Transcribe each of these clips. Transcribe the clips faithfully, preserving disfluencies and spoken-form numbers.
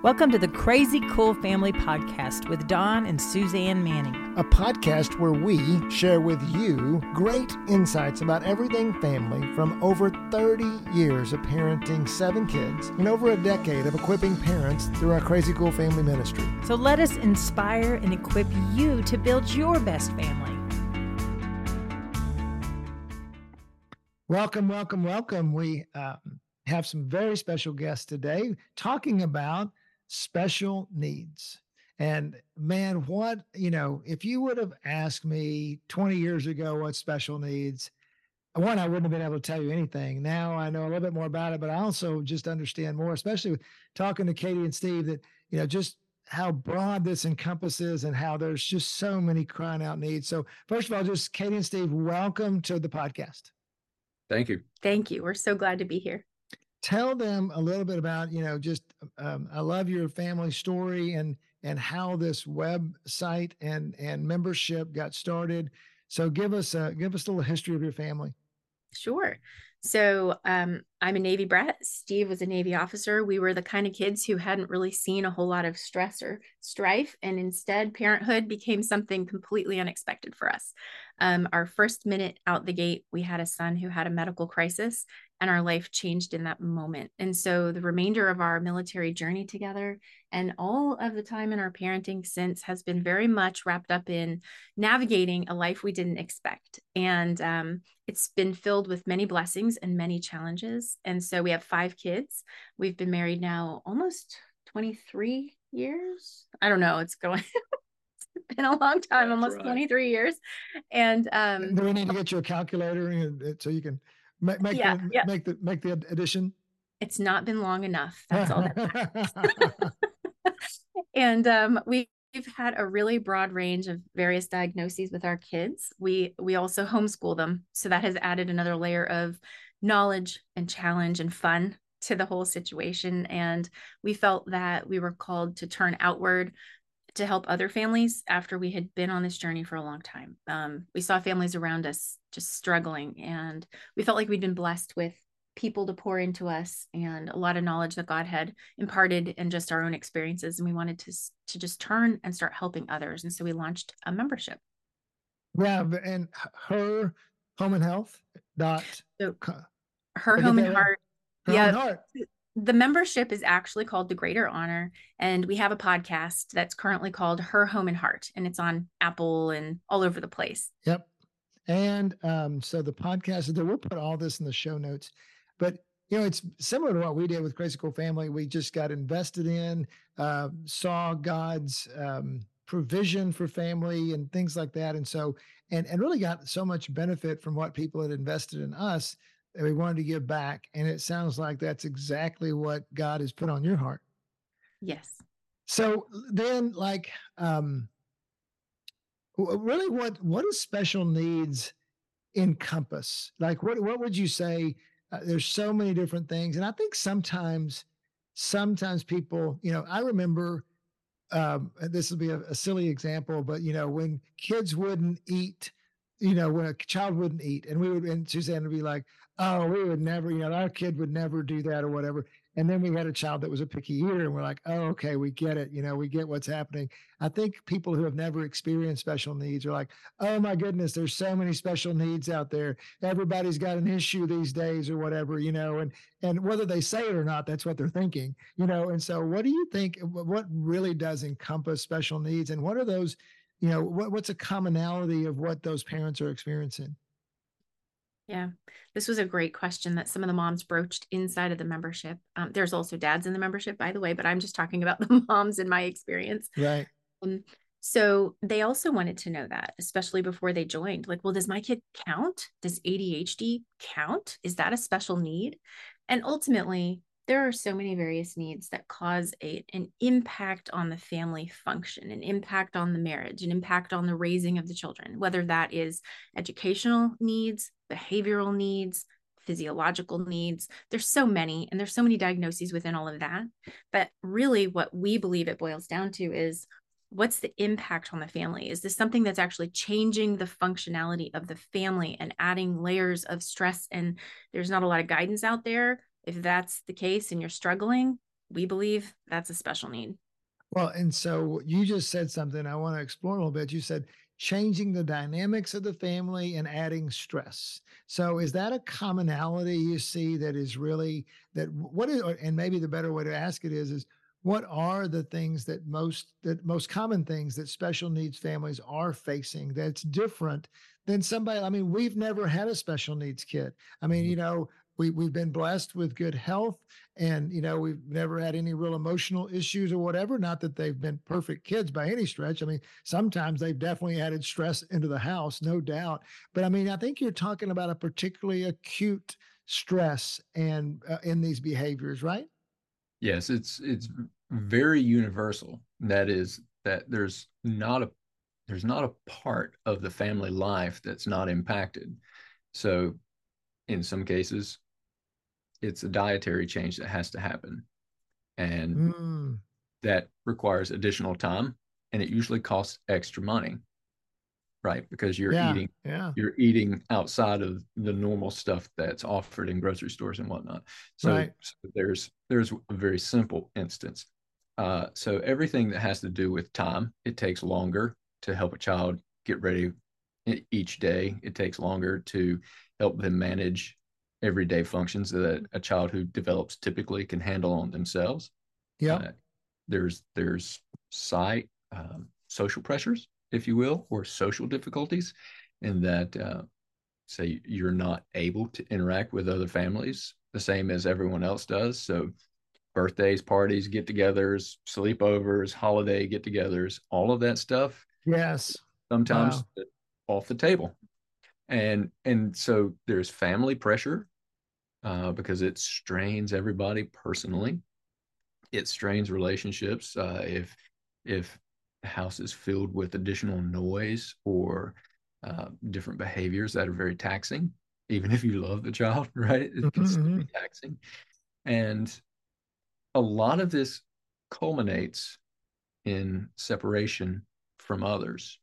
Welcome to the Crazy Cool Family Podcast with Don and Suzanne Manning. A podcast where we share with you great insights about everything family from over thirty years of parenting seven kids and over a decade of equipping parents through our Crazy Cool Family ministry. So let us inspire and equip you to build your best family. Welcome, welcome, welcome. We um, have some very special guests today talking about special needs. And man, what, you know, if you would have asked me twenty years ago what special needs, one, I wouldn't have been able to tell you anything. Now I know a little bit more about it, but I also just understand more, especially with talking to Katie and Steve, that, you know, just how broad this encompasses and how there's just so many crying out needs. So first of all, just Katie and Steve, welcome to the podcast. Thank you. Thank you. We're so glad to be here. Tell them a little bit about, you know, just, um, I love your family story and, and how this website and, and membership got started. So give us a, give us a little history of your family. Sure. So um, I'm a Navy brat. Steve was a Navy officer. We were the kind of kids who hadn't really seen a whole lot of stress or strife. And instead, parenthood became something completely unexpected for us. Um, our first minute out the gate, we had a son who had a medical crisis, and our life changed in that moment. And so the remainder of our military journey together and all of the time in our parenting since has been very much wrapped up in navigating a life we didn't expect. And um, it's been filled with many blessings and many challenges. And so we have five kids. We've been married now almost twenty-three years. I don't know. It's going... It's been a long time, That's almost right. twenty-three years. And um, do we need to get you a calculator so you can make, make, yeah, the, yeah. make the make the addition? It's not been long enough. That's all that And um, we, we've had a really broad range of various diagnoses with our kids. We we also homeschool them. So that has added another layer of knowledge and challenge and fun to the whole situation. And we felt that we were called to turn outward to help other families after we had been on this journey for a long time. Um, we saw families around us just struggling, and we felt like we'd been blessed with people to pour into us and a lot of knowledge that God had imparted and just our own experiences. And we wanted to, to just turn and start helping others. And so we launched a membership. Yeah. And her home and health dot. So her home and heart. Her yeah. Home and heart. The membership is actually called The Greater Honor, and we have a podcast that's currently called Her Home and Heart, and it's on Apple and all over the place. Yep. And um, so the podcast, we'll put all this in the show notes, but you know, it's similar to what we did with Crazy Cool Family. We just got invested in, uh, saw God's um, provision for family and things like that. And so, and, and really got so much benefit from what people had invested in us that we wanted to give back. And it sounds like that's exactly what God has put on your heart. Yes. So then like, um, really what, what does special needs encompass? Like what, what would you say? Uh, there's so many different things. And I think sometimes, sometimes people, you know, I remember, um, and this will be a, a silly example, but you know, when kids wouldn't eat, you know, when a child wouldn't eat and we would, and Suzanne would be like, oh, we would never, you know, our kid would never do that or whatever. And then we had a child that was a picky eater and we're like, oh, okay, we get it. You know, we get what's happening. I think people who have never experienced special needs are like, oh my goodness, there's so many special needs out there. Everybody's got an issue these days or whatever, you know, and, and whether they say it or not, that's what they're thinking, you know? And so what do you think, what really does encompass special needs, and what are those, you know, what, what's a commonality of what those parents are experiencing? Yeah, this was a great question that some of the moms broached inside of the membership. Um, there's also dads in the membership, by the way, but I'm just talking about the moms in my experience. Right. Um, so they also wanted to know that, especially before they joined, like, well, does my kid count? Does A D H D count? Is that a special need? And ultimately, there are so many various needs that cause a, an impact on the family function, an impact on the marriage, an impact on the raising of the children, whether that is educational needs, behavioral needs, physiological needs. There's so many, and there's so many diagnoses within all of that. But really what we believe it boils down to is, what's the impact on the family? Is this something that's actually changing the functionality of the family and adding layers of stress? And there's not a lot of guidance out there. If that's the case and you're struggling, we believe that's a special need. Well, and so you just said something I want to explore a little bit. You said changing the dynamics of the family and adding stress. So is that a commonality you see that is really that what is, and maybe the better way to ask it is, is what are the things that most that most common things that special needs families are facing that's different than somebody? I mean, we've never had a special needs kid. I mean, you know, we we've been blessed with good health, and you know we've never had any real emotional issues or whatever. Not that they've been perfect kids by any stretch. I mean, sometimes they've definitely added stress into the house, no doubt. But I mean, I think you're talking about a particularly acute stress and uh, in these behaviors, right? Yes, it's it's very universal. That is that there's not a there's not a part of the family life that's not impacted. So in some cases, it's a dietary change that has to happen. And Mm, that requires additional time, and it usually costs extra money, right? Because you're yeah, eating yeah, you're eating outside of the normal stuff that's offered in grocery stores and whatnot. So, right. so there's there's a very simple instance. Uh, so everything that has to do with time, it takes longer to help a child get ready each day. It takes longer to help them manage everyday functions that a child who develops typically can handle on themselves. Yep. Uh, there's there's site um, social pressures, if you will, or social difficulties, in that uh, say you're not able to interact with other families the same as everyone else does. So birthdays, parties, get-togethers, sleepovers, holiday get-togethers, all of that stuff Yes. sometimes Wow. off the table. And and so there's family pressure uh, because it strains everybody personally. It strains relationships. Uh, if if the house is filled with additional noise or uh, different behaviors that are very taxing, even if you love the child, right? It can still Mm-hmm. be taxing. And a lot of this culminates in separation from others,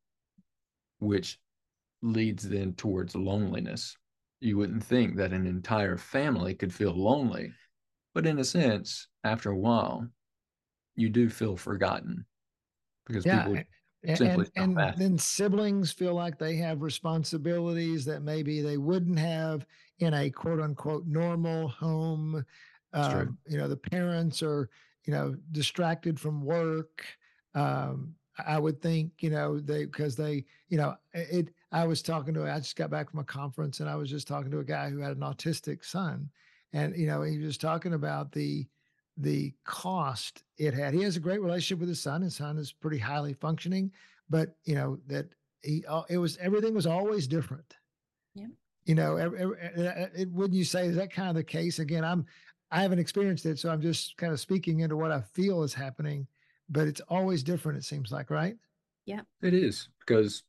which leads then towards loneliness. You wouldn't think that an entire family could feel lonely, but in a sense, after a while, you do feel forgotten because people Yeah. a- simply And stop and asking. then siblings feel like they have responsibilities that maybe they wouldn't have in a quote unquote normal home. It's true. Um, you know, the parents are, you know, distracted from work. Um, I would think, you know, they because they, you know, it I was talking to I just got back from a conference and I was just talking to a guy who had an autistic son. And, you know, he was talking about the the cost it had. He has a great relationship with his son. His son is pretty highly functioning, but you know that he uh, it was everything was always different. Yeah. You know, ev- ev- uh, it, wouldn't you say is that kind of the case? Again, I'm I haven't experienced it, so I'm just kind of speaking into what I feel is happening. But it's always different. It seems like, right? Yeah. It is because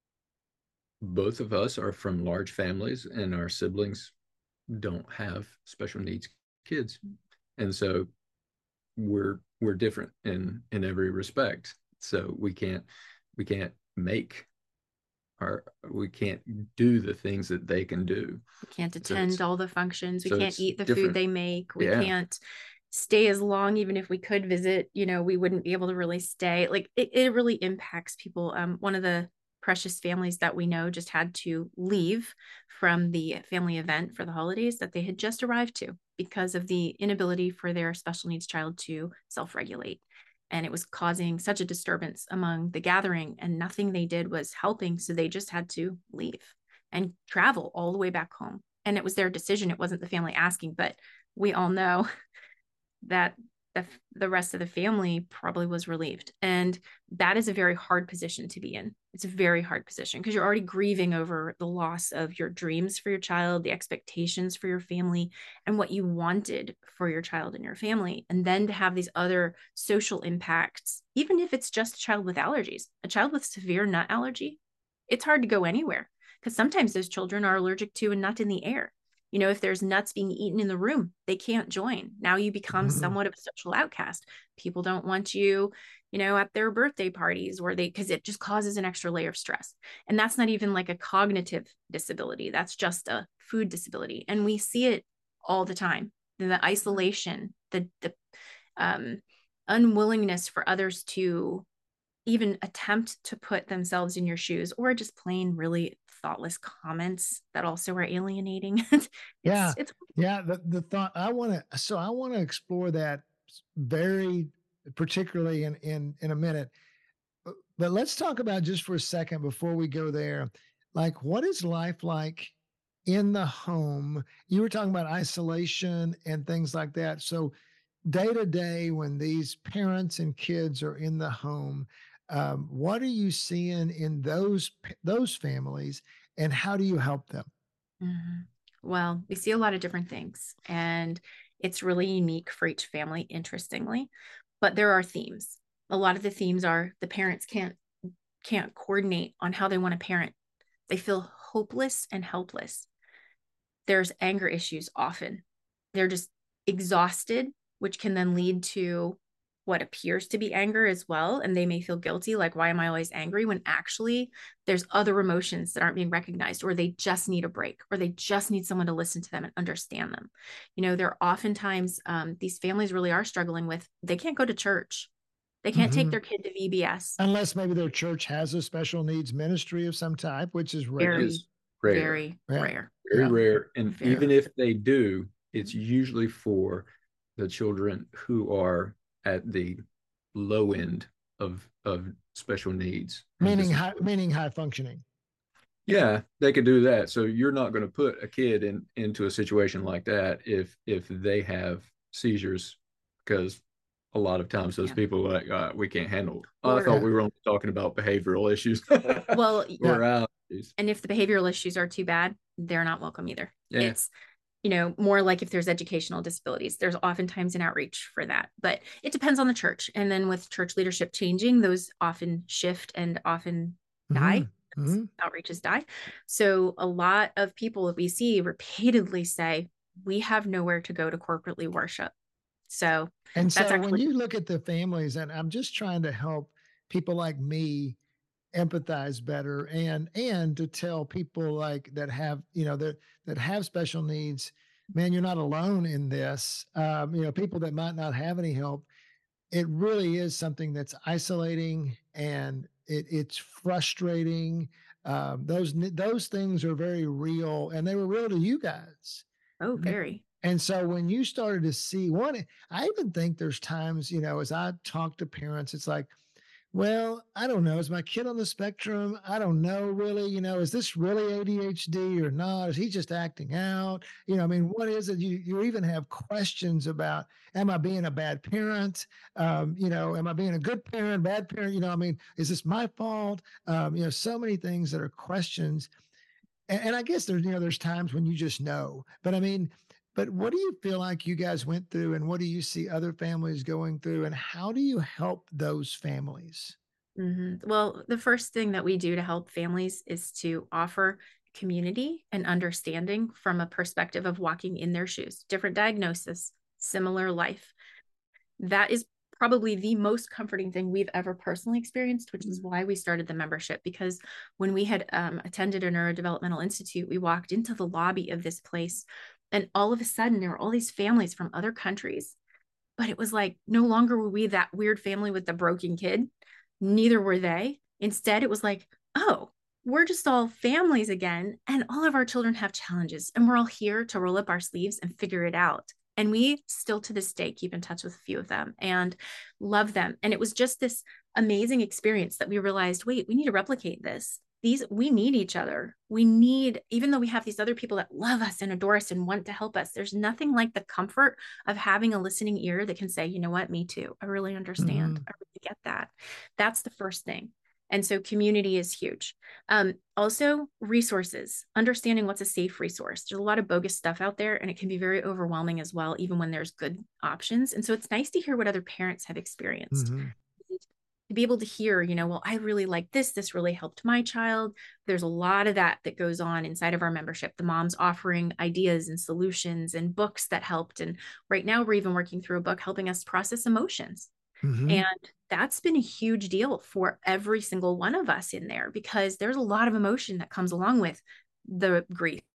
both of us are from large families and our siblings don't have special needs kids. And so we're we're different in in every respect. So we can't we can't make our we can't do the things that they can do. We can't So attend it's all the functions. We so can't it's eat the food different. they make. We Yeah. can't stay as long. Even if we could visit, you know, we wouldn't be able to really stay. Like it, it really impacts people. Um, one of the precious families that we know just had to leave from the family event for the holidays that they had just arrived to because of the inability for their special needs child to self-regulate. And it was causing such a disturbance among the gathering, and nothing they did was helping. So they just had to leave and travel all the way back home. And it was their decision. It wasn't the family asking, but we all know that the, the rest of the family probably was relieved. And that is a very hard position to be in. It's a very hard position because you're already grieving over the loss of your dreams for your child, the expectations for your family, and what you wanted for your child and your family. And then to have these other social impacts, even if it's just a child with allergies, a child with severe nut allergy, it's hard to go anywhere because sometimes those children are allergic to a nut in the air. You know, if there's nuts being eaten in the room, they can't join. Now you become Mhm. somewhat of a social outcast. People don't want you, you know, at their birthday parties where they, because it just causes an extra layer of stress. And that's not even like a cognitive disability. That's just a food disability. And we see it all the time. The isolation, the, the um, unwillingness for others to even attempt to put themselves in your shoes, or just plain really thoughtless comments that also are alienating. it's, Yeah. It's, yeah. The, the thought I want to, so I want to explore that very particularly in, in, in a minute, but, but let's talk about just for a second before we go there, like what is life like in the home? You were talking about isolation and things like that. So day to day, when these parents and kids are in the home, um, what are you seeing in those those families, and how do you help them? Mm-hmm. Well, we see a lot of different things, and it's really unique for each family, interestingly. But there are themes. A lot of the themes are the parents can't can't coordinate on how they want to parent. They feel hopeless and helpless. There's anger issues often. They're just exhausted, which can then lead to what appears to be anger as well. And they may feel guilty, like, why am I always angry? When actually there's other emotions that aren't being recognized, or they just need a break, or they just need someone to listen to them and understand them. You know, there are oftentimes um, these families really are struggling with, they can't go to church. They can't Mm-hmm. take their kid to V B S. Unless maybe their church has a special needs ministry of some type, which is rare. Very, Is rare. very Yeah. rare. Very Yeah. rare. And Very even rare. if they do, it's usually for the children who are at the low end of of special needs. And Meaning dis- high, meaning high functioning. yeah, they could do that. So you're not going to put a kid in into a situation like that if if they have seizures, because a lot of times those Yeah. people are like, uh, we can't handle. Or- I thought we were only talking about behavioral issues. Well, or Yeah. allergies. and if the behavioral issues are too bad, they're not welcome either. Yeah. It's, you know, more like if there's educational disabilities, there's oftentimes an outreach for that, but it depends on the church. And then with church leadership changing, those often shift and often die. Mm-hmm. Mm-hmm. Outreaches die. So a lot of people that we see repeatedly say, we have nowhere to go to corporately worship. So And that's so when actually, you look at the families, and I'm just trying to help people like me empathize better, and and to tell people like that have, you know, that that have special needs, man, you're not alone in this. Um, you know, people that might not have any help, it really is something that's isolating, and it, it's frustrating. Um, those those things are very real, and they were real to you guys. oh, very. And so when you started to see one, I even think there's times, you know, as I talk to parents, it's like, well, I don't know. Is my kid on the spectrum? I don't know really. You know, is this really A D H D or not? Is he just acting out? You know, I mean, what is it? You you even have questions about, am I being a bad parent? Um, you know, am I being a good parent, bad parent? You know, I mean, is this my fault? Um, you know, so many things that are questions. And, and I guess there's, you know, there's times when you just know. But I mean, but what do you feel like you guys went through, and what do you see other families going through, and how do you help those families? Mm-hmm. Well, the first thing that we do to help families is to offer community and understanding from a perspective of walking in their shoes, different diagnosis, similar life. That is probably the most comforting thing we've ever personally experienced, which is why we started the membership. Because when we had um, attended a neurodevelopmental institute, we walked into the lobby of this place, and all of a sudden there were all these families from other countries. But it was like, no longer were we that weird family with the broken kid. Neither were they. Instead, it was like, oh, we're just all families again, and all of our children have challenges, and we're all here to roll up our sleeves and figure it out. And we still to this day keep in touch with a few of them and love them. And it was just this amazing experience that we realized, wait, we need to replicate this. These, we need each other. We need, even though we have these other people that love us and adore us and want to help us, there's nothing like the comfort of having a listening ear that can say, you know what, me too. I really understand. Mhm. I really get that. That's the first thing. And so community is huge. Um, also, resources, understanding what's a safe resource. There's a lot of bogus stuff out there, and it can be very overwhelming as well, even when there's good options. And so it's nice to hear what other parents have experienced. Mhm. To be able to hear, you know, well, I really like this. This really helped my child. There's a lot of that that goes on inside of our membership. The moms offering ideas and solutions and books that helped. And right now we're even working through a book helping us process emotions. Mhm. And that's been a huge deal for every single one of us in there, because there's a lot of emotion that comes along with the grief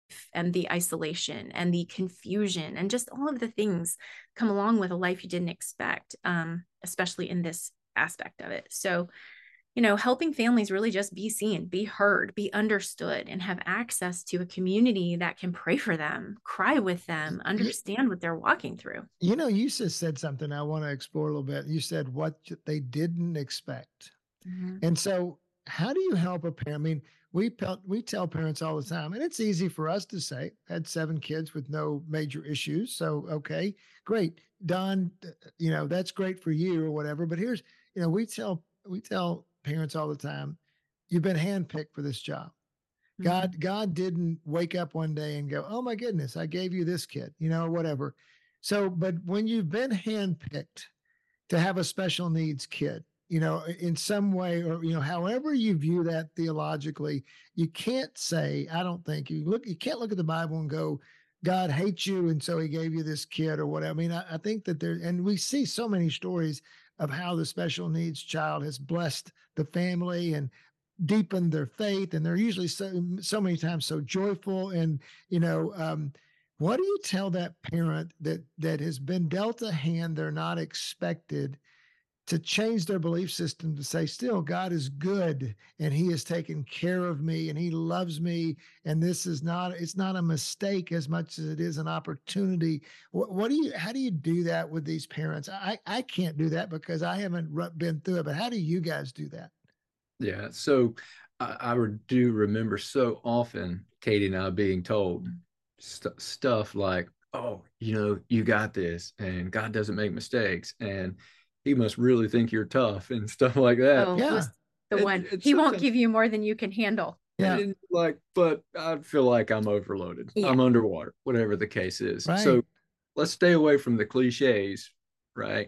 and the isolation and the confusion and just all of the things come along with a life you didn't expect, um, especially in this aspect of it. So, you know, helping families really just be seen, be heard, be understood, and have access to a community that can pray for them, cry with them, understand what they're walking through. You know, you just said something I want to explore a little bit. You said what they didn't expect. Mm-hmm. And so how do you help a parent? I mean, we we tell parents all the time, and it's easy for us to say, had seven kids with no major issues. So, okay, great. Don, you know, that's great for you or whatever. But here's, you know, we tell, we tell parents all the time, you've been handpicked for this job. Mm-hmm. God, God didn't wake up one day and go, oh my goodness, I gave you this kid, you know, or whatever. So, but when you've been handpicked to have a special needs kid, you know, in some way, or, you know, however you view that theologically, you can't say, I don't think you look, you can't look at the Bible and go, God hates you. And so he gave you this kid or whatever. I mean, I, I think that there, and we see so many stories of how the special needs child has blessed the family and deepened their faith. And they're usually so, so many times so joyful. And, you know, um, what do you tell that parent that, that has been dealt a hand they're not expected, to change their belief system to say, still, God is good and he has taken care of me and he loves me. And this is not, it's not a mistake as much as it is an opportunity. What, what do you, how do you do that with these parents? I, I can't do that because I haven't been through it, but how do you guys do that? Yeah. So I, I do remember so often Katie and I being told st- stuff like, oh, you know, you got this and God doesn't make mistakes. And he must really think you're tough and stuff like that. Oh, yeah. The and, one and he won't give you more than you can handle. Yeah. And like, but I feel like I'm overloaded. Yeah. I'm underwater, whatever the case is. Right. So let's stay away from the cliches, right?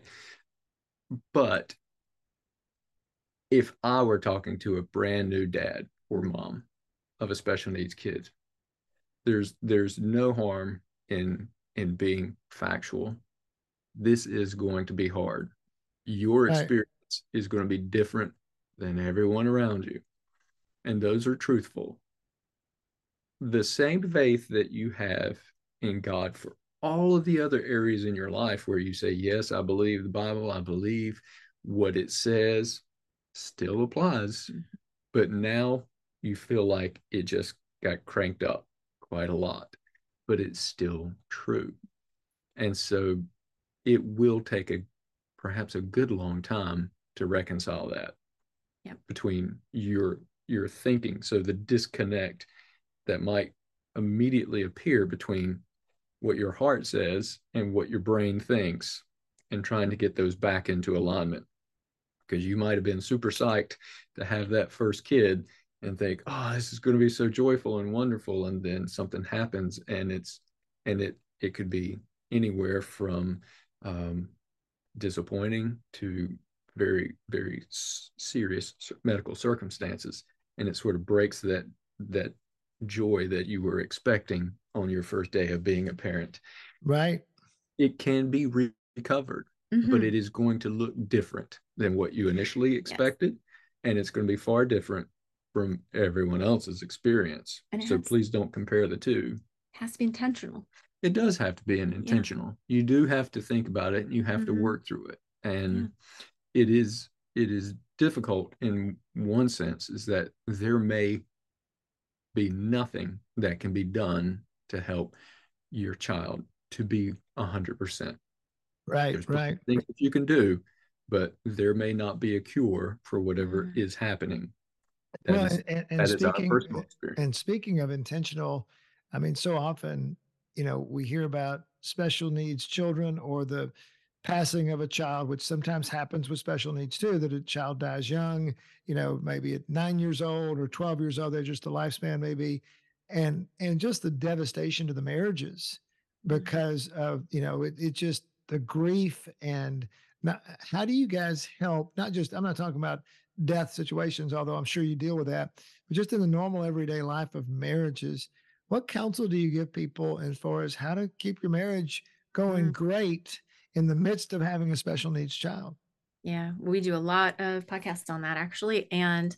But if I were talking to a brand new dad or mom of a special needs kid, there's there's no harm in in being factual. This is going to be hard. Your experience right. is going to be different than everyone around you. And those are truthful. The same faith that you have in God for all of the other areas in your life where you say, yes, I believe the Bible, I believe what it says, still applies. But now you feel like it just got cranked up quite a lot, but it's still true. And so it will take a perhaps a good long time to reconcile that yep. between your your thinking. So the disconnect that might immediately appear between what your heart says and what your brain thinks, and trying to get those back into alignment. Because you might have been super psyched to have that first kid and think, oh, this is going to be so joyful and wonderful. And then something happens and it's, and it, it could be anywhere from, um, disappointing to very, very serious medical circumstances. And it sort of breaks that, that joy that you were expecting on your first day of being a parent. Right. It can be re- recovered, mm-hmm. but it is going to look different than what you initially expected. Yes. And it's going to be far different from everyone else's experience. So has, please don't compare the two. It has to be intentional. It does have to be an intentional. Yeah. You do have to think about it and you have mm-hmm. to work through it. And yeah. it is it is difficult in one sense, is that there may be nothing that can be done to help your child to be a hundred percent. Right, There's right. things that you can do, but there may not be a cure for whatever mm-hmm. is happening. That well, is, and, and that speaking, is our personal experience. And speaking of intentional, I mean, so often, you know, we hear about special needs children or the passing of a child, which sometimes happens with special needs too, that a child dies young, you know, maybe at nine years old or twelve years old, they're just a lifespan maybe. And, and just the devastation to the marriages because of, you know, it, it just the grief. And not, how do you guys help? Not just, I'm not talking about death situations, although I'm sure you deal with that, but just in the normal everyday life of marriages, what counsel do you give people as far as how to keep your marriage going mm. great in the midst of having a special needs child? Yeah, we do a lot of podcasts on that actually. And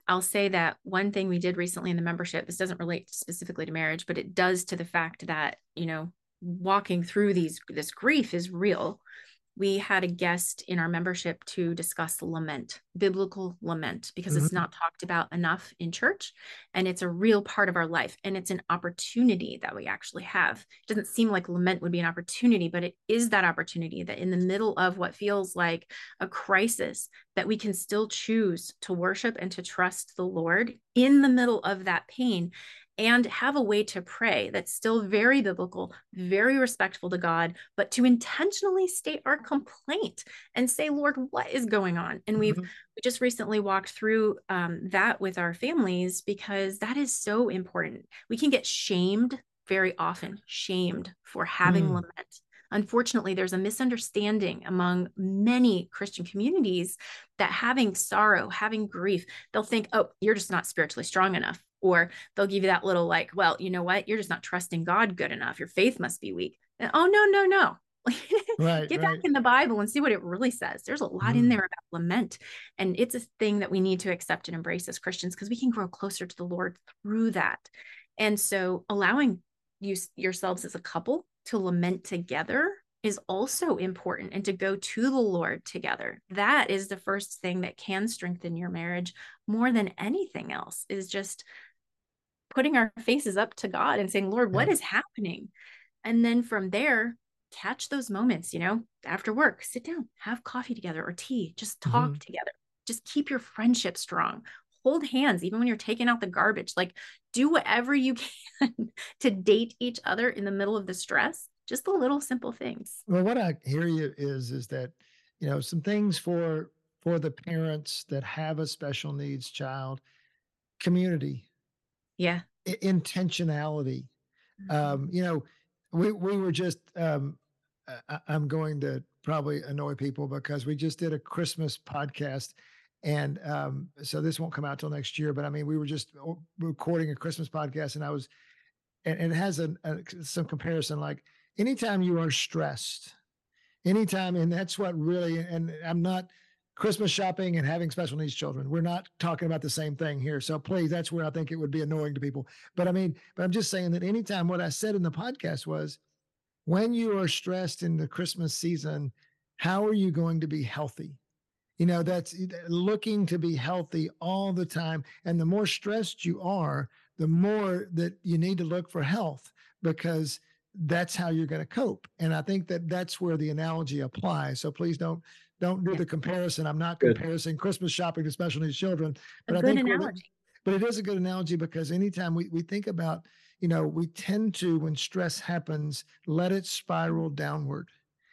I'll say that one thing we did recently in the membership, this doesn't relate specifically to marriage, but it does to the fact that, you know, walking through these, this grief is real. We had a guest in our membership to discuss lament, biblical lament, because Mhm. it's not talked about enough in church, and it's a real part of our life, and it's an opportunity that we actually have. It doesn't seem like lament would be an opportunity, but it is that opportunity that in the middle of what feels like a crisis, that we can still choose to worship and to trust the Lord in the middle of that pain, and have a way to pray that's still very biblical, very respectful to God, but to intentionally state our complaint and say, Lord, what is going on? And we've Mhm. we just recently walked through um, that with our families, because that is so important. We can get shamed very often, shamed for having Mm. lament. Unfortunately, there's a misunderstanding among many Christian communities that having sorrow, having grief, they'll think, oh, you're just not spiritually strong enough. Or they'll give you that little like, well, you know what? You're just not trusting God good enough. Your faith must be weak. And, oh, no, no, no. Right, Get right. back in the Bible and see what it really says. There's a lot in Mm. there about lament. And it's a thing that we need to accept and embrace as Christians, because we can grow closer to the Lord through that. And so allowing you yourselves as a couple to lament together is also important, and to go to the Lord together. That is the first thing that can strengthen your marriage more than anything else, is just putting our faces up to God and saying, Lord, what Yeah. is happening? And then from there, catch those moments, you know, after work, sit down, have coffee together or tea, just talk Mhm. together, just keep your friendship strong. Hold hands, even when you're taking out the garbage, like do whatever you can to date each other in the middle of the stress, just the little simple things. Well, what I hear you is is that, you know, some things for for the parents that have a special needs child: community, Yeah. i- intentionality. Mhm. Um, you know, we we were just um I, I- I'm going to probably annoy people because we just did a Christmas podcast, and um so this won't come out till next year, but I mean we were just o- recording a Christmas podcast, and I was and, and it has an, a, some comparison, like anytime you are stressed, anytime, and that's what really, and I'm not Christmas shopping and having special needs children. We're not talking about the same thing here. So please, that's where I think it would be annoying to people. But I mean, but I'm just saying that anytime, what I said in the podcast was, when you are stressed in the Christmas season, how are you going to be healthy? You know, that's looking to be healthy all the time. And the more stressed you are, the more that you need to look for health, because that's how you're going to cope. And I think that that's where the analogy applies. So please don't don't do Yeah. the comparison. I'm not Good. comparing Christmas shopping to special needs children, A but I good think where the, analogy. but it is a good analogy, because anytime we, we think about, you know, we tend to, when stress happens, let it spiral downward.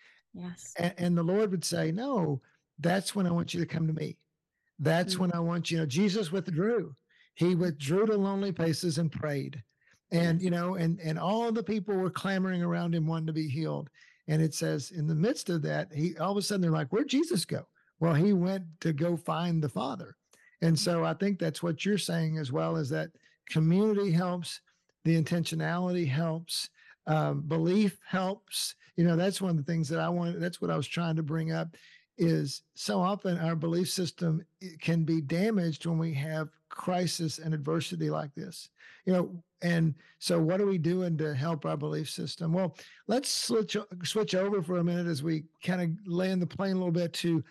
Yes. And, and the Lord would say, no, that's when I want you to come to me. That's Mm. when I want you. You know, Jesus withdrew. He withdrew to lonely places and prayed. And, Yes. you know, and and all the people were clamoring around him, wanting to be healed. And it says, in the midst of that, he all of a sudden they're like, where'd Jesus go? Well, he went to go find the Father. And so I think that's what you're saying as well, is that community helps, the intentionality helps, um, belief helps. You know, that's one of the things that I wanted. That's what I was trying to bring up, is so often our belief system can be damaged when we have crisis and adversity like this. You know, and so what are we doing to help our belief system? Well, let's switch switch over for a minute as we kind of land the plane a little bit to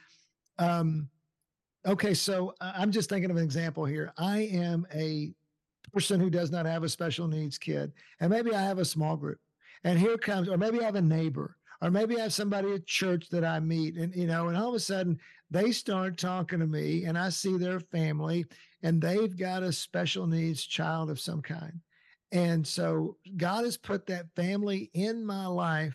um okay, so I'm just thinking of an example here. I am a person who does not have a special needs kid, and maybe I have a small group, and here comes, or maybe I have a neighbor, or maybe I have somebody at church that I meet, and you know, and all of a sudden they start talking to me, and I see their family, and they've got a special needs child of some kind. And so God has put that family in my life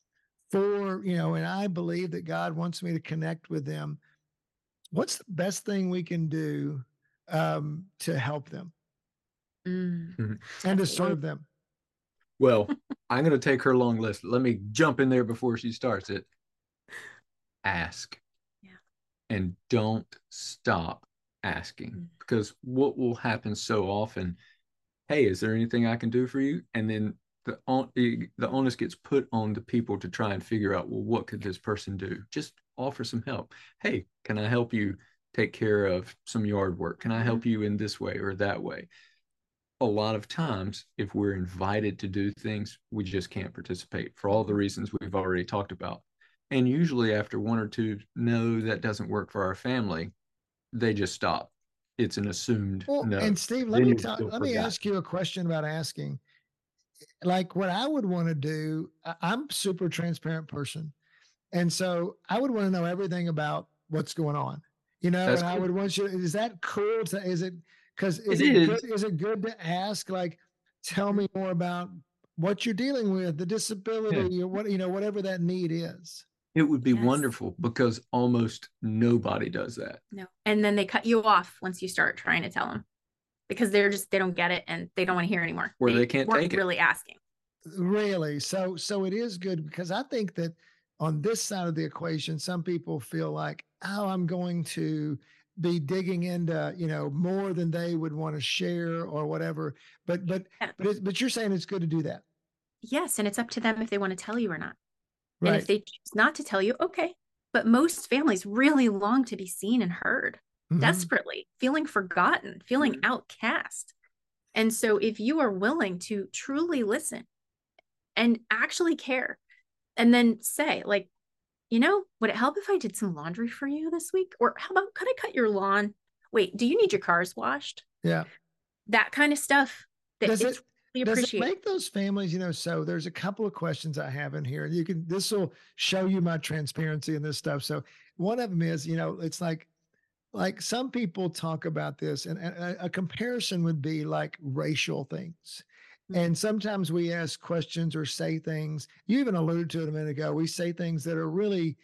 for, you know, and I believe that God wants me to connect with them. What's the best thing we can do um, to help them Mm. Mhm. and to That's a long. serve them? Well, I'm going to take her long list. Let me jump in there before she starts it. Ask. Yeah. And don't stop asking, Mm. because what will happen so often, hey, is there anything I can do for you? And then the on, the onus gets put on the people to try and figure out, well, what could this person do? Just offer some help. Hey, can I help you take care of some yard work? Can I Mhm. help you in this way or that way? A lot of times, if we're invited to do things, we just can't participate for all the reasons we've already talked about. And usually, after one or two, no, that doesn't work for our family, they just stop. It's an assumed Well, no. and Steve, let Then me you tell, feel let me forgotten. ask you a question about asking. Like what I would want to do, I- I'm a super transparent person. And so I would want to know everything about what's going on, you know, That's and I cool. would want you, is that cool to, is it, cause is It it is. good? Is it good to ask, like, tell me more about what you're dealing with, the Yeah. disability or what, you know, whatever that need is. It would be Yes. wonderful because almost nobody does that. No. And then they cut you off once you start trying to tell them because they're just, they don't get it and they don't want to hear anymore. Or they can't weren't take it. really asking. Really. So, so it is good because I think that on this side of the equation, some people feel like, oh, I'm going to be digging into, you know, more than they would want to share or whatever. But, but, Yeah. but, it's, but you're saying it's good to do that. Yes. And it's up to them if they want to tell you or not. Right. And if they choose not to tell you, okay. But most families really long to be seen and heard, Mhm. desperately, feeling forgotten, feeling Mhm. outcast. And so if you are willing to truly listen and actually care, and then say, like, you know, would it help if I did some laundry for you this week? Or how about, could I cut your lawn? Wait, do you need your cars washed? Yeah. That kind of stuff. That Does it's it, really does it appreciated. make those families, you know, so there's a couple of questions I have in here. You can, this will show you my transparency in this stuff. So one of them is, you know, it's like, like some people talk about this and a, a comparison would be like racial things. And sometimes we ask questions or say things, you even alluded to it a minute ago. We say things that are really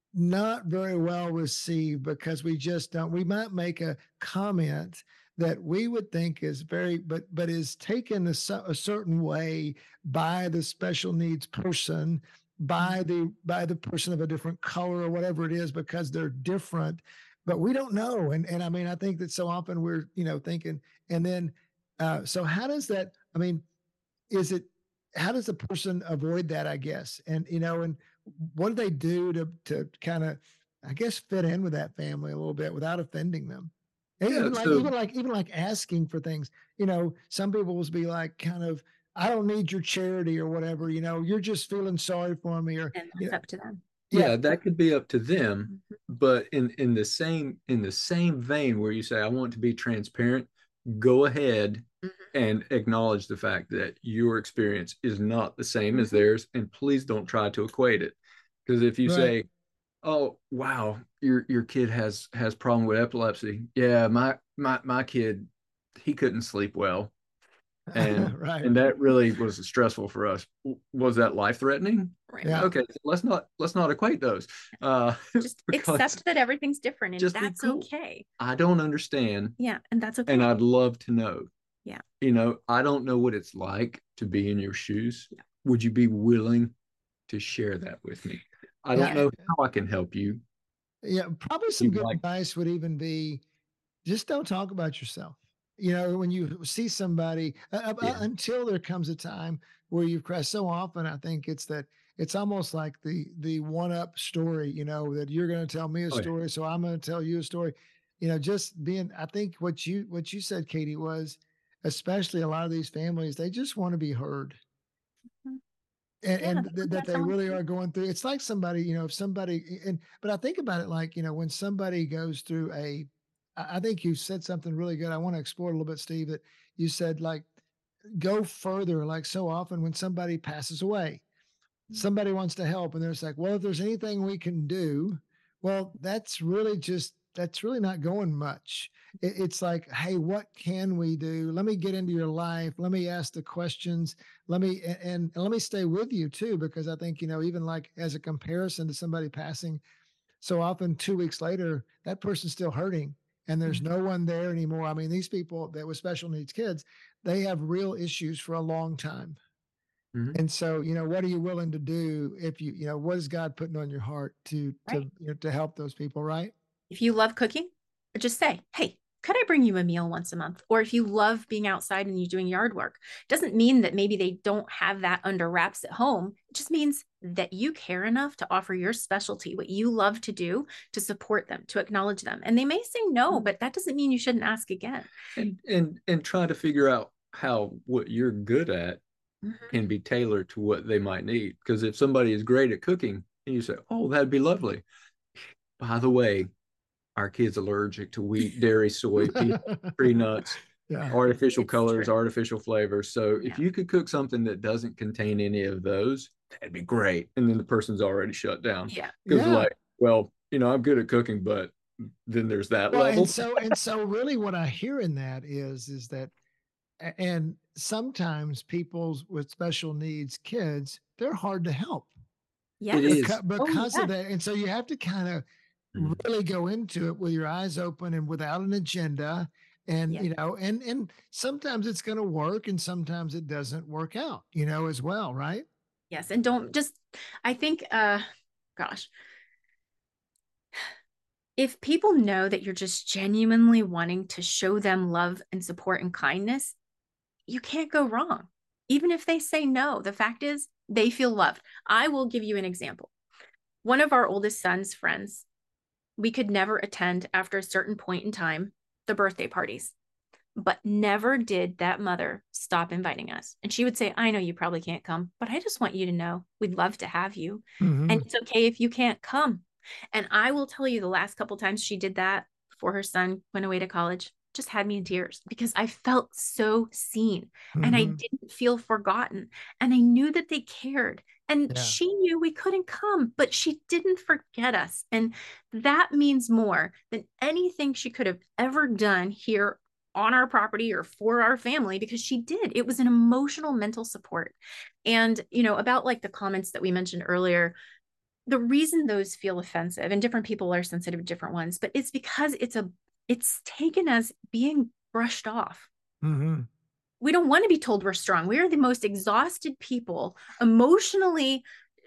not very well received because we just don't, we might make a comment that we would think is very, but, but is taken a, cer- a certain way by the special needs person, by the, by the person of a different color or whatever it is, because they're different, but we don't know. And, and I mean, I think that so often we're, you know, thinking, and then, uh, so how does that, I mean, is it, how does a person avoid that, I guess? And, you know, and what do they do to, to kind of, I guess, fit in with that family a little bit without offending them? And Yeah, even like, so- even like, even like asking for things, you know, some people will be like, kind of, I don't need your charity or whatever, you know, you're just feeling sorry for me or, And you that's know, up to them. yeah, yeah. that could be up to them. Mhm. But in in the same in the same vein where you say I want to be transparent, go ahead Mhm. and acknowledge the fact that your experience is not the same as Mhm. theirs, and please don't try to equate it. Because if you Right. say, "Oh, wow, your your kid has has problem with epilepsy," yeah, my my my kid, he couldn't sleep well, and Right. and that really was stressful for us. Was that life threatening? Right. Yeah. Okay, so let's not let's not equate those. Uh, Just because accept that everything's different and just be that's cool. okay. I don't understand, Yeah. And that's okay. and I'd love to know. Yeah. You know, I don't know what it's like to be in your shoes. Yeah. Would you be willing to share that with me? I don't Yeah. know how I can help you. Yeah. Probably some You'd good like- advice would even be just don't talk about yourself. You know, when you see somebody uh, uh, Yeah. until there comes a time where you've crashed. So often, I think it's that it's almost like the the one up story. You know, that you're going to tell me a Oh, yeah. story, so I'm going to tell you a story. You know, just being. I think what you what you said, Katie, was especially a lot of these families they just want to be heard. Mhm. And, Yeah, and they th- want that they someone really to- are going through. It's like somebody, you know, if somebody, and but I think about it like, you know, when somebody goes through a, I I think you said something really good. I want to explore a little bit, Steve. That you said like go further. Like so often when somebody passes away, somebody wants to help, and there's like, well, if there's anything we can do, well, that's really just that's really not going much. It, it's like, hey, what can we do? Let me get into your life. Let me ask the questions. Let me and, and let me stay with you too, because I think you know, even like as a comparison to somebody passing, so often two weeks later, that person's still hurting. And there's no one there anymore. I mean, these people that with special needs kids, they have real issues for a long time. Mhm. And so, you know, what are you willing to do if you, you know, what is God putting on your heart to, to, Right. you know, to help those people, right? If you love cooking, just say, hey, could I bring you a meal once a month? Or if you love being outside and you're doing yard work, doesn't mean that maybe they don't have that under wraps at home. It just means that you care enough to offer your specialty, what you love to do, to support them, to acknowledge them. And they may say no, but that doesn't mean you shouldn't ask again. And and and try to figure out how what you're good at mm-hmm. can be tailored to what they might need. Because if somebody is great at cooking and you say, oh, that'd be lovely. By the way, our kid's allergic to wheat, dairy, soy, tree nuts, yeah. artificial it's colors, true. artificial flavors. So yeah. if you could cook something that doesn't contain any of those, that'd be great. And then the person's already shut down. Yeah. Because yeah. like, well, you know, I'm good at cooking, but then there's that well, level. And so, and so really what I hear in that is, is that, and sometimes people with special needs kids, they're hard to help. Yes. Because, because oh, yeah. of that. And so you have to kind of really go into it with your eyes open and without an agenda. And, yeah. you know, and, and sometimes it's going to work and sometimes it doesn't work out, you know, as well. Right. Yes. And don't just, I think, uh, gosh, if people know that you're just genuinely wanting to show them love and support and kindness, you can't go wrong. Even if they say no, the fact is they feel loved. I will give you an example. One of our oldest son's friends, we could never attend after a certain point in time, the birthday parties, but never did that mother stop inviting us. And she would say, I know you probably can't come, but I just want you to know we'd love to have you. Mm-hmm. And it's okay if you can't come. And I will tell you the last couple times she did that before her son went away to college, just had me in tears because I felt so seen mm-hmm. and I didn't feel forgotten. And I knew that they cared. And yeah. she knew we couldn't come, but she didn't forget us. And that means more than anything she could have ever done here on our property or for our family, because she did. It was an emotional, mental support. And, you know, about like the comments that we mentioned earlier, the reason those feel offensive, and different people are sensitive to different ones, but it's because it's a, it's taken as being brushed off. Mm-hmm. We don't want to be told we're strong. We are the most exhausted people, emotionally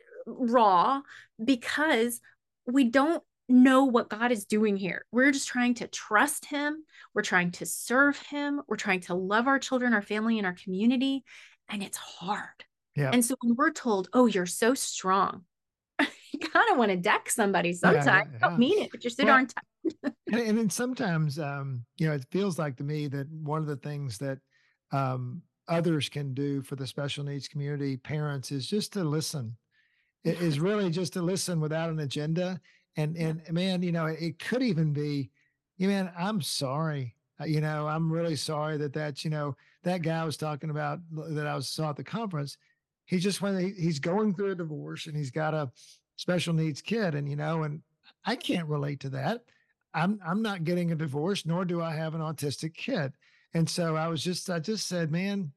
raw, because we don't know what God is doing here. We're just trying to trust him. We're trying to serve him. We're trying to love our children, our family, and our community. And it's hard. Yeah. And so when we're told, oh, you're so strong, you kind of want to deck somebody sometimes. Yeah, yeah, yeah. I don't mean it, but you're so well, darn tired. and, and then sometimes, um, you know, it feels like to me that one of the things that um, others can do for the special needs community, parents, is just to listen. It is really just to listen without an agenda. And, and man, you know, it could even be, you know, man, I'm sorry. You know, I'm really sorry that that's, you know, that guy I was talking about that I was saw at the conference. He just went, he, he's going through a divorce and he's got a special needs kid. And, you know, and I can't relate to that. I'm, I'm not getting a divorce, nor do I have an autistic kid. And so I was just, I just said, man,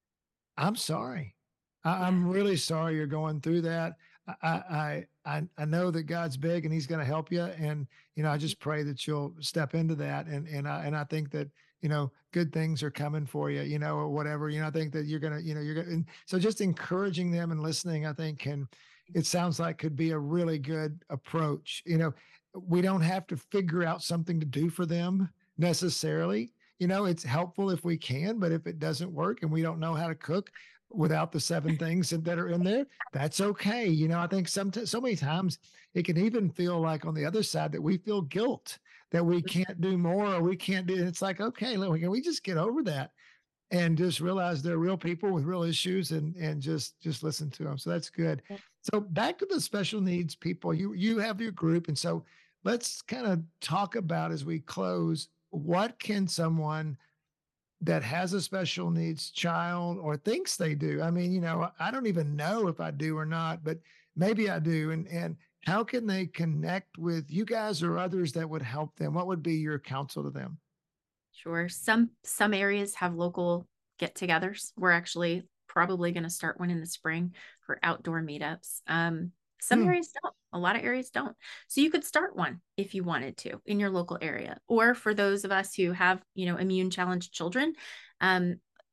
I'm sorry. I, I'm really sorry you're going through that. I, I, I, I know that God's big and he's going to help you. And, you know, I just pray that you'll step into that. And, and I, and I think that, you know, good things are coming for you, you know, or whatever, you know, I think that you're going to, you know, you're going to, so just encouraging them and listening, I think can, it sounds like could be a really good approach. You know, we don't have to figure out something to do for them necessarily. You know, it's helpful if we can, but if it doesn't work and we don't know how to cook without the seven things that are in there, that's okay. You know, I think sometimes, so many times it can even feel like on the other side that we feel guilt that we can't do more or we can't do. It's like, okay, look, can we just get over that and just realize they're real people with real issues and, and just, just listen to them. So that's good. So back to the special needs people, you, you have your group. And so let's kind of talk about, as we close, what can someone that has a special needs child or thinks they do? I mean, you know, I don't even know if I do or not, but maybe I do. And, and how can they connect with you guys or others that would help them? What would be your counsel to them? Sure. Some, some areas have local get-togethers. We're actually probably going to start one in the spring for outdoor meetups. Um, some hmm. areas don't. A lot of areas don't. So you could start one if you wanted to in your local area. Or for those of us who have, you know, immune challenged children, um,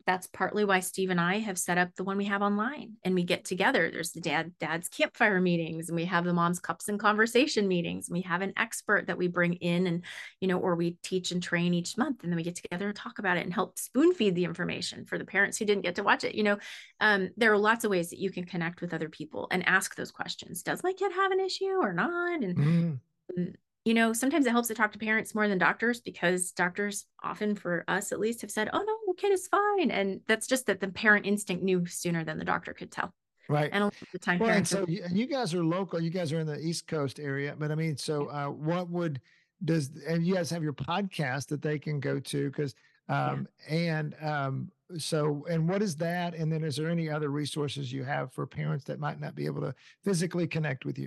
that's partly why Steve and I have set up the one we have online, and we get together. There's the dad, dad's campfire meetings, and we have the mom's cups and conversation meetings. And we have an expert that we bring in, and, you know, or we teach and train each month. And then we get together and talk about it and help spoon feed the information for the parents who didn't get to watch it. You know, um, there are lots of ways that you can connect with other people and ask those questions. Does my kid have an issue or not? And, mm. and you know, sometimes it helps to talk to parents more than doctors, because doctors often, for us at least, have said, oh no, the kid is fine. And that's just that the parent instinct knew sooner than the doctor could tell. Right. And a lot of the time, well, and parents so are- you, and you guys are local, you guys are in the East Coast area, but I mean, so uh, what would, does, and you guys have your podcast that they can go to, because, um, yeah. and um, so, and what is that? And then is there any other resources you have for parents that might not be able to physically connect with you?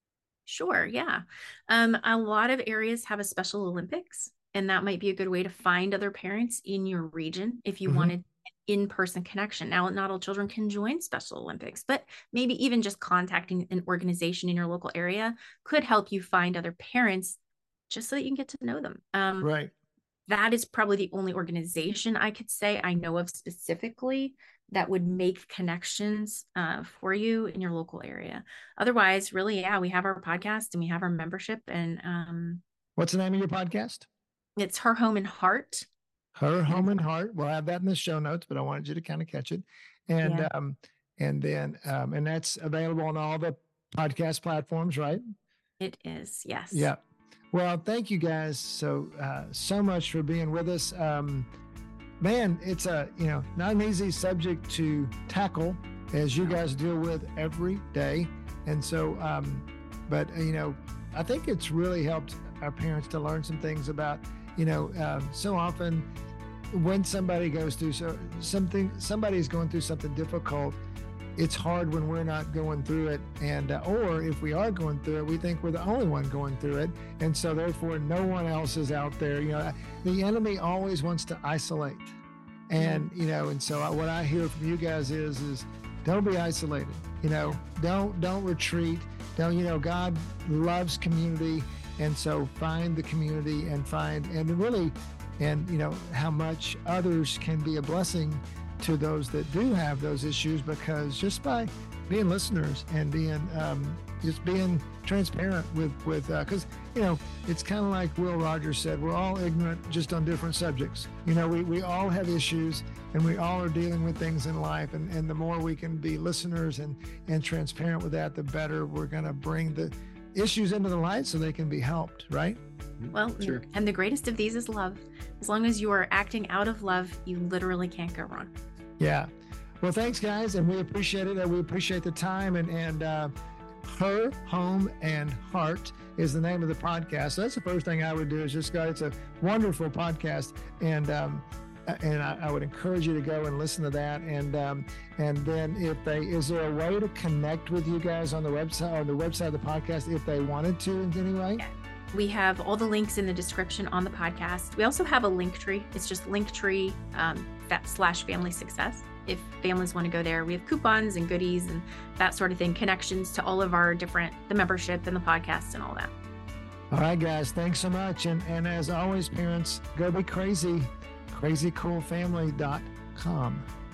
Sure. Yeah. Um, a lot of areas have a Special Olympics, and that might be a good way to find other parents in your region if you mm-hmm. wanted in-person connection. Now, not all children can join Special Olympics, but maybe even just contacting an organization in your local area could help you find other parents just so that you can get to know them. Um, right. That is probably the only organization I could say I know of specifically that would make connections uh, for you in your local area. Otherwise, really, yeah, we have our podcast and we have our membership. And um, what's the name of your podcast? It's Her Home and Heart. Her Home and Heart. We'll have that in the show notes, but I wanted you to kind of catch it. And yeah. um, and then um, and that's available on all the podcast platforms, right? It is, yes. Yeah. Well, thank you guys so uh, so much for being with us. Um, Man, it's a, you know, not an easy subject to tackle, as you guys deal with every day. And so, um, but, you know, I think it's really helped our parents to learn some things about, you know, um, so often when somebody goes through so something, somebody's going through something difficult, it's hard when we're not going through it. And, uh, or if we are going through it, we think we're the only one going through it. And so therefore no one else is out there. You know, the enemy always wants to isolate. And, you know, and so what I hear from you guys is, is don't be isolated, you know, don't, don't retreat. Don't, you know, God loves community. And so find the community and find, and really, and, you know, how much others can be a blessing to those that do have those issues, because just by being listeners and being um, just being transparent with with because uh, you know, it's kind of like Will Rogers said, we're all ignorant just on different subjects. You know, we, we all have issues and we all are dealing with things in life, and, and the more we can be listeners and and transparent with that, the better we're going to bring the issues into the light so they can be helped, right? Well, sure. And the greatest of these is love. As long as you are acting out of love, you literally can't go wrong. Yeah. Well, thanks, guys, and we appreciate it. And we appreciate the time. And and uh, Her Home and Heart is the name of the podcast. So that's the first thing I would do is just go. It's a wonderful podcast, and um, and I, I would encourage you to go and listen to that. And um, and then if they is there a way to connect with you guys on the website or the website of the podcast if they wanted to in any way? Yeah. We have all the links in the description on the podcast. We also have a link tree. It's just Linktree um, slash family success. If families want to go there, we have coupons and goodies and that sort of thing, connections to all of our different, the membership and the podcast and all that. All right, guys, thanks so much. And, and as always, parents, go be crazy, crazy cool family dot com.